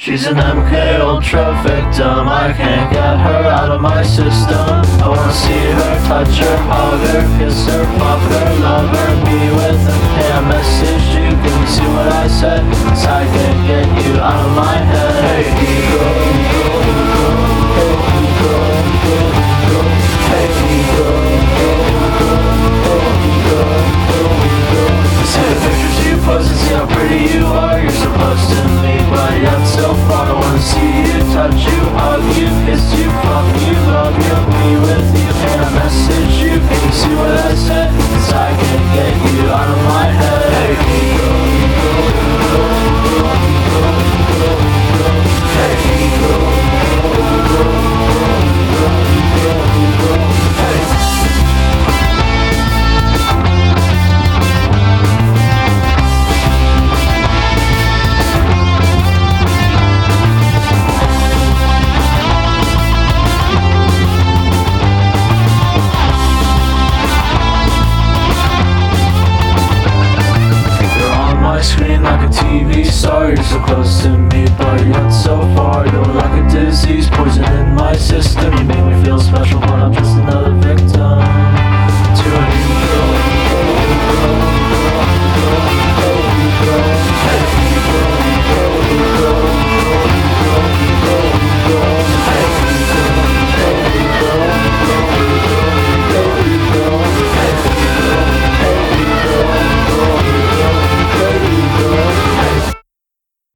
She's an MK Ultra victim. I can't get her out of my system. I wanna see her, touch her, hug her, kiss her, fuck her, love her, be with her. Hey, I messaged you, can you see what I said? 'Cause I can't get you out of my head. Hey, ego, ego, ego. Hey, ego, ego, ego. Hey, ego, ego, ego. Hey, ego, ego, ego. See the pictures you post and see how pretty you are. You're supposed to meet, but yet so far. I wanna see you, touch you, hug you, kiss you, fuck you, love you, be with you. And I message you, can you see what I said? 'Cause I can't get you out of my head. Hey, ego, ego, ego, ego, ego, ego, ego. Hey, ego, ego, ego, ego, ego, ego, ego. Hey. Screen like a TV star. You're so close to me, but yet so far. You're like a disease, poison in my system. You make me feel special, but I'm just another victim.